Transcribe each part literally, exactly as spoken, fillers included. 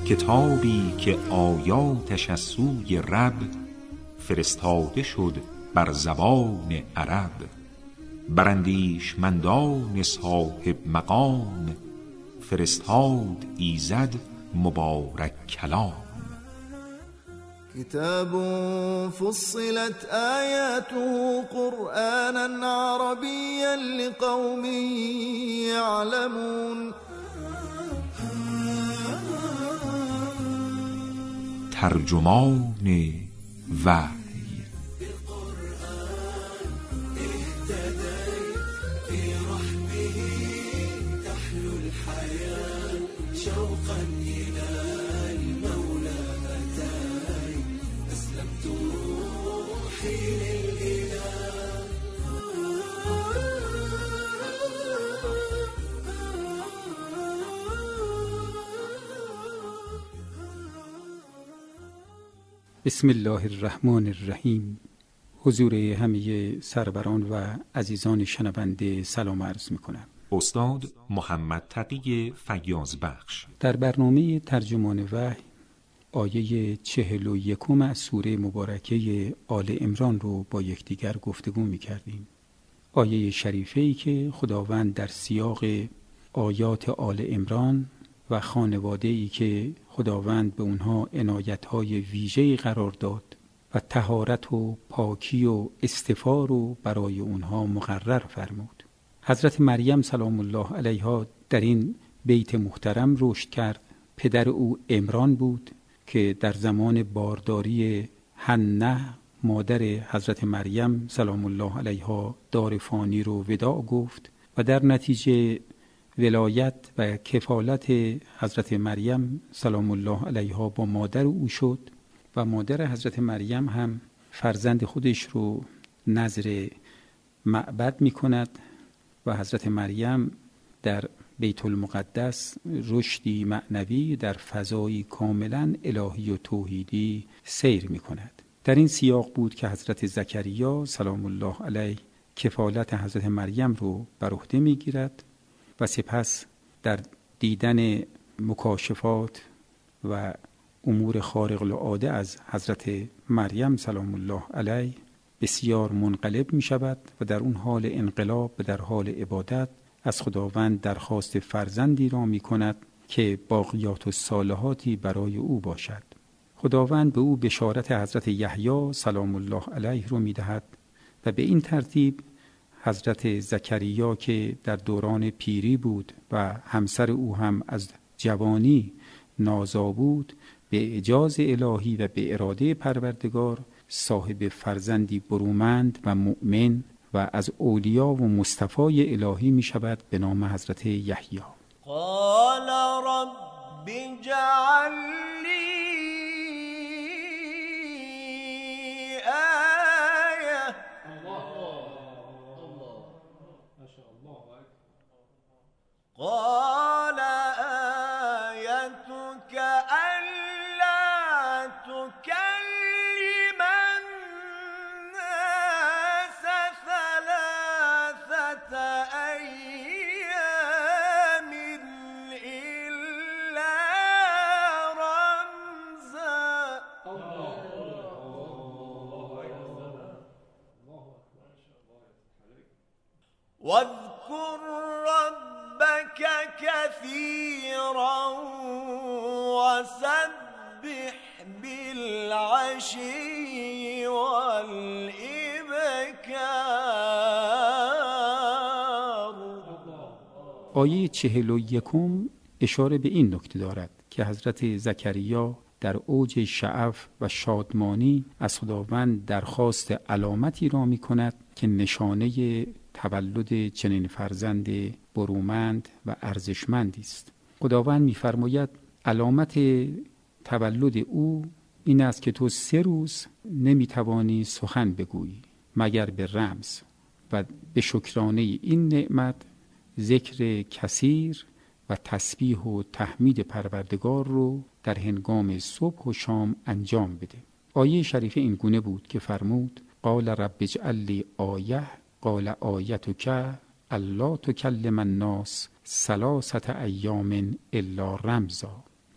کتابی که آیاتش از سوی رب فرستاده شد بر زبان عرب، بر اندیشمندان صاحب مقام فرستاد ایزد مبارک کلام. كتاب فصلت آياته قرآنا عربيا لقوم يعلمون. ترجمان وحی. بسم الله الرحمن الرحیم. حضور همه سروران و عزیزان شنونده سلام عرض می‌کنم. استاد محمد تقی فیاض بخش در برنامه ترجمان وحی آیه چهل و یکم از سوره مبارکه آل عمران رو با یکدیگر گفتگو می‌کردیم. آیه شریفه‌ای که خداوند در سیاق آیات آل عمران و خانواده‌ای که خداوند به اونها عنایت‌های ویژه‌ای قرار داد و طهارت و پاکی و اصطفا رو برای اونها مقرر فرمود. حضرت مریم سلام الله علیها در این بیت محترم رشد کرد. پدر او عمران بود که در زمان بارداری حنه مادر حضرت مریم سلام الله علیها دار فانی رو وداع گفت و در نتیجه ولایت و کفالت حضرت مریم سلام الله علیها با مادر او شد و مادر حضرت مریم هم فرزند خودش رو نذر معبد می کند و حضرت مریم در بیت المقدس رشدی معنوی در فضایی کاملا الهی و توحیدی سیر می کند. در این سیاق بود که حضرت زکریا سلام الله علیه کفالت حضرت مریم رو بر عهده می گیرد و سپس در دیدن مکاشفات و امور خارق العاده از حضرت مریم سلام الله علیه بسیار منقلب می شود و در اون حال انقلاب و در حال عبادت از خداوند درخواست فرزندی را می کند که باقیات الصالحاتی برای او باشد. خداوند به او بشارت حضرت یحیی سلام الله علیه رو می دهد و به این ترتیب حضرت زکریا که در دوران پیری بود و همسر او هم از جوانی نازا بود، به اجاز الهی و به اراده پروردگار صاحب فرزندی برومند و مؤمن و از اولیا و مصطفای الهی می شود به نام حضرت یحیی. قال رب اجعل لی آیه. قال آیتک الا تکلم الناس ثلاثة ایام الا رمزا. واذكر ربك كثيرا وسبح بالعشي والإبكار. آیه چهل و یکم اشاره به این نکته دارد که حضرت زکریا در اوج شعف و شادمانی از خداوند درخواست علامتی را می کند که نشانه تولد چنین فرزند برومند و ارزشمندی است. خداوند می‌فرماید علامت تولد او این است که تو سه روز نمی‌توانی سخن بگویی مگر به رمز و به شکرانه این نعمت ذکر کثیر و تسبیح و تحمید پروردگار رو در هنگام صبح و شام انجام بده. آیه شریفه این گونه بود که فرمود قال رب اجعل لی آیه قال آیتک الا تکلم الناس ثلاثة ایام الا رمزا.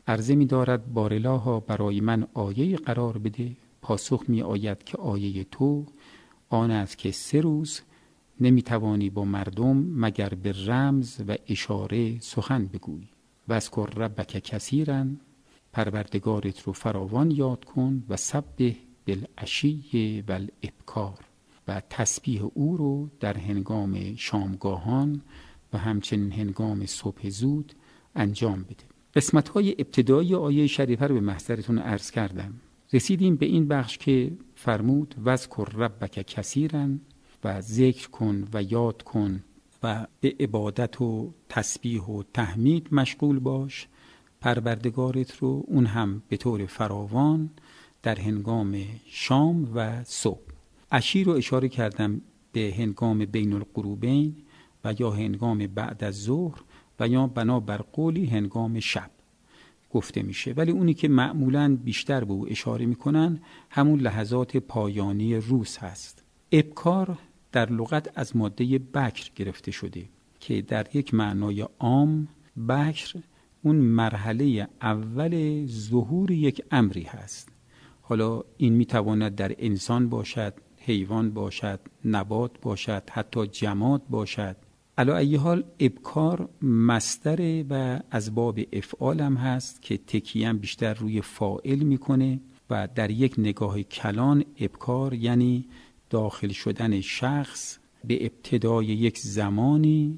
عرضه می دارد بارلاها برای من آیه قرار بده. پاسخ می آید که آیه تو آن است که سه روز نمی توانی با مردم مگر به رمز و اشاره سخن بگویی. واذکر ربک کثیرا، پروردگارت رو فراوان یاد کن، و سبح بالعشی و الابکار، و تسبیح او رو در هنگام شامگاهان و همچنین هنگام صبح زود انجام بده. قسمت‌های ابتدایی آیه شریفه رو به محضرتون عرض کردم. رسیدیم به این بخش که فرمود واذکر ربک کثیرا، و ذکر کن و یاد کن و به عبادت و تسبیح و تحمید مشغول باش پروردگارت رو، اون هم به طور فراوان در هنگام شام و صبح. عشی رو اشاره کردم به هنگام بین القروبین و یا هنگام بعد از ظهر و یا بنابر قولی هنگام شب گفته میشه، ولی اونی که معمولاً بیشتر به او اشاره میکنن همون لحظات پایانی روز هست. ابکار در لغت از ماده بکر گرفته شده که در یک معنای عام بکر اون مرحله اول ظهور یک امری هست. حالا این میتواند در انسان باشد، حیوان باشد، نبات باشد، حتی جماد باشد. علی ای حال ابکار مصدر و از باب افعال هم هست که تکیه بیشتر روی فاعل میکنه و در یک نگاه کلان ابکار یعنی داخل شدن شخص به ابتدای یک زمانی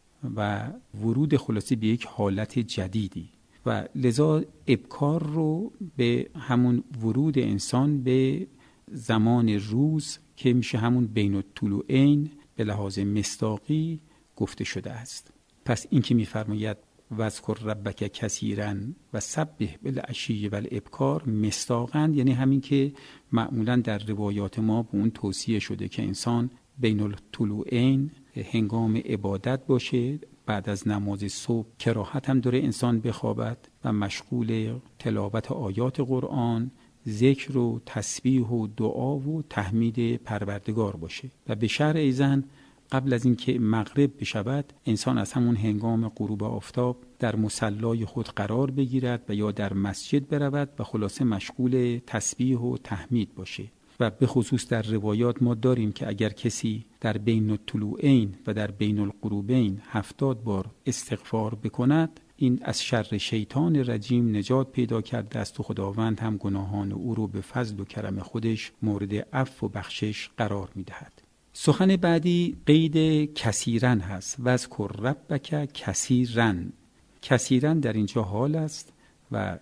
و ورود خلاصی به یک حالت جدیدی، و لذا ابکار رو به همون ورود انسان به زمان روز که میشه همون بین الطلوعین به لحاظ مصداقی گفته شده است. پس این که میفرماید واذکر ربک کثیرا و سبح بالعشی و الابکار مصداقاً یعنی همین که معمولاً در روایات ما به اون توصیه شده که انسان بین الطلوعین هنگام عبادت باشه، بعد از نماز صبح کراهت هم داره انسان بخوابد و مشغول تلاوت آیات قرآن، ذکر و تسبیح و دعا و تحمید پروردگار باشه. و به شرع ایزن قبل از اینکه مغرب بشود انسان از همون هنگام غروب آفتاب در مصلای خود قرار بگیرد و یا در مسجد برود و خلاصه مشغول تسبیح و تحمید باشه. و به خصوص در روایات ما داریم که اگر کسی در بین الطلوعین و در بین الغروبین هفتاد بار استغفار بکند، این از شر شیطان رجیم نجات پیدا کرده است و خداوند هم گناهان او رو به فضل و کرم خودش مورد عفو و بخشش قرار می‌دهد. سخن بعدی قید کثیرا هست. واذکر ربک کثیرا. کثیرا در اینجا حال است و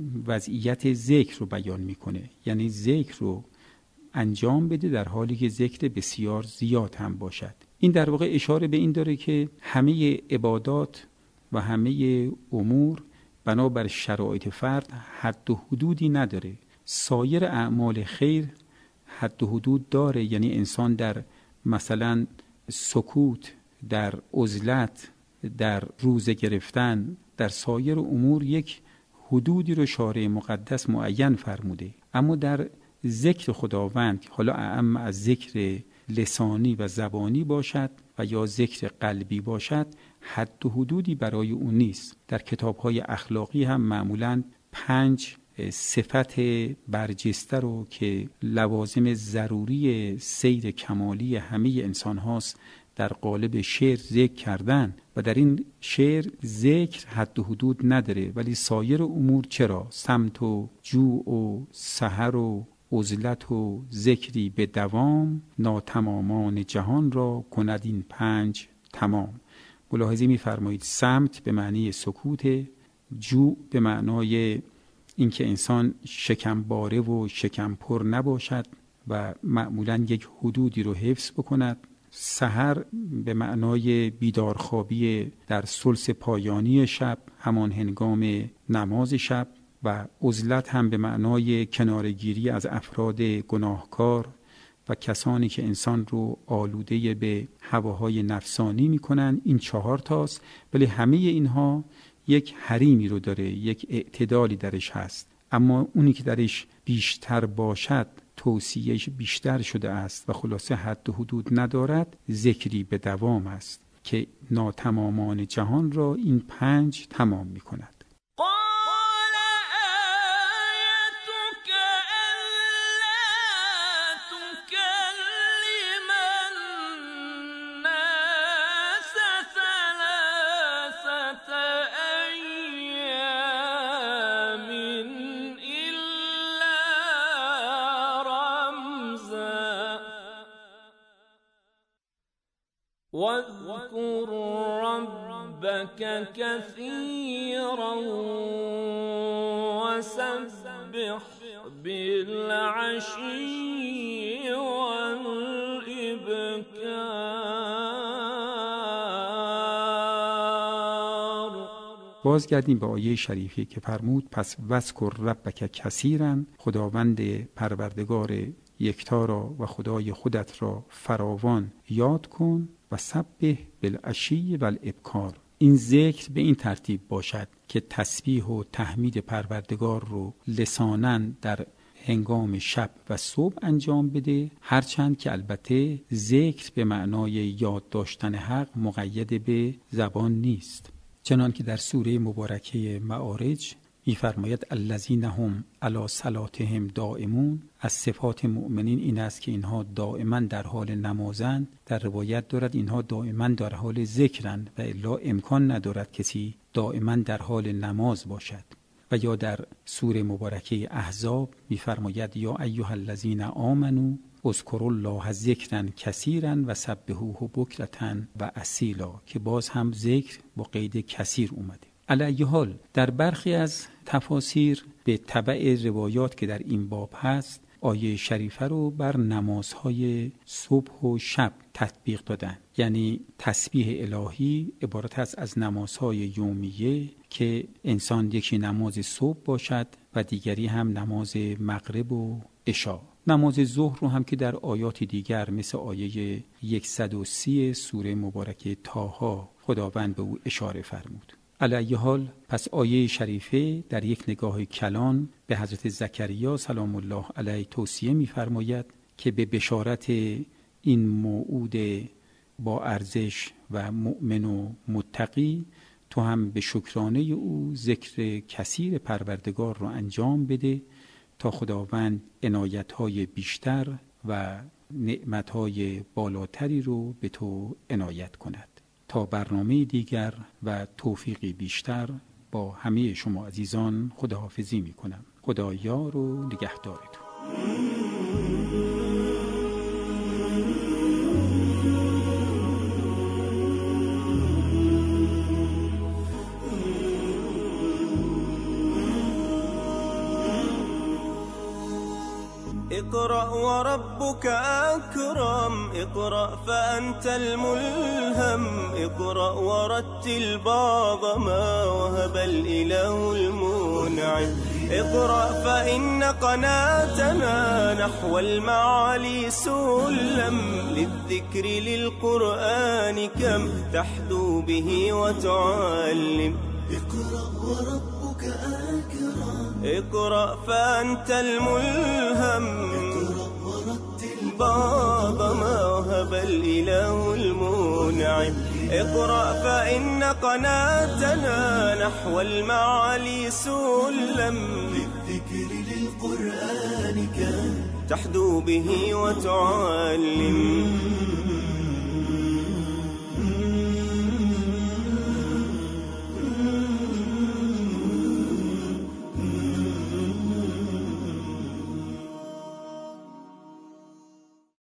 وضعیت ذکر رو بیان میکنه، یعنی ذکر رو انجام بده در حالی که ذکر بسیار زیاد هم باشد. این در واقع اشاره به این داره که همه عبادات و همه امور بنابر شرایط فرد حد و حدودی نداره. سایر اعمال خیر حد و حدود داره، یعنی انسان در مثلا سکوت، در عزلت، در روزه گرفتن، در سایر امور یک حدودی رو شارع مقدس معین فرموده، اما در ذکر خداوند که حالا اعم از ذکر لسانی و زبانی باشد و یا ذکر قلبی باشد حد و حدودی برای اون نیست. در کتاب‌های اخلاقی هم معمولاً پنج صفت برجسته رو که لوازم ضروری سیر کمالی همه انسان هاست در قالب شعر ذکر کردن و در این شعر ذکر حد و حدود نداره، ولی سایر امور چرا؟ سمت و جوع و سحر و عزلت و ذکری به دوام، ناتمامان جهان را کند این پنج تمام. ملاحظه می‌فرمایید سمت به معنی سکوت، جوع به معنای اینکه انسان شکم باره و شکم پر نباشد و معمولاً یک حدودی رو حفظ بکند، سحر به معنای بیدارخوابی در ثلث پایانی شب همان هنگام نماز شب، و عزلت هم به معنای کنارگیری از افراد گناهکار و کسانی که انسان رو آلوده به هواهای نفسانی میکنن. این چهار تاست، ولی همه اینها یک حریمی رو داره، یک اعتدالی درش هست، اما اونی که درش بیشتر باشد توصیهش بیشتر شده است و خلاصه حد و حدود ندارد، ذکری به دوام است که ناتمامان جهان را این پنج تمام می کند. قال واذكر ربك كثيرا وسبح بالعشي والإبکار. بازگردیم به آیه شریفی که فرمود پس وذکر ربک کثیرا، خداوند پروردگار یکتا را و خدای خودت را فراوان یاد کن و سبح بالعشی والابکار. این ذکر به این ترتیب باشد که تسبیح و تحمید پروردگار رو لساناً در هنگام شب و صبح انجام بده، هرچند که البته ذکر به معنای یاد داشتن حق مقید به زبان نیست، چنان که در سوره مبارکه معارج می‌فرماید الذین هم علی صلاتهم دائمون. از صفات مؤمنین این است که اینها دائما در حال نمازند. در روایت دارد اینها دائما در حال ذکرند و الا امکان ندارد کسی دائما در حال نماز باشد. و یا در سوره مبارکه احزاب می‌فرماید یا ایها الذین آمنوا اذکروا الله ذکرا کثیرا و سبحوه بکرة و اصیلا، که باز هم ذکر با قید کثیر اومده. علی حال در برخی از تفاسیر به تبع روایات که در این باب هست آیه شریفه رو بر نمازهای صبح و شب تطبیق دادن، یعنی تسبیح الهی عبارت است از نمازهای یومیه که انسان یکی نماز صبح باشد و دیگری هم نماز مغرب و عشا. نماز ظهر رو هم که در آیات دیگر مثل آیه صد و سی سوره مبارکه طه خداوند به او اشاره فرمود. علی حال پس آیه شریفه در یک نگاه کلان به حضرت زکریا سلام الله علیه توصیه می‌فرماید که به بشارت این موعود با ارزش و مؤمن و متقی تو هم به شکرانه او ذکر کثیر پروردگار رو انجام بده تا خداوند عنایت‌های بیشتر و نعمت‌های بالاتری رو به تو عنایت کند. تا برنامه دیگر و توفیقی بیشتر با همه شما عزیزان خداحافظی می کنم. خدا یار و نگهدارتون. اقرأ وربك أكرم، اقرأ فأنت الملهم، اقرأ ورتل بعض ما وهب الإله المنعم، اقرأ فإن قناتنا نحو المعالي سلم، للذكر للقرآن كم تحدو به وتعلم. اقرأ وربك أكرم، اقرأ فأنت الملهم، اقرأ ورتل بعض ما وهب الإله المنعم، اقرأ فإن قناتنا نحو المعالي سلم، للذكر للقرآن كم تحدو به وتعلم.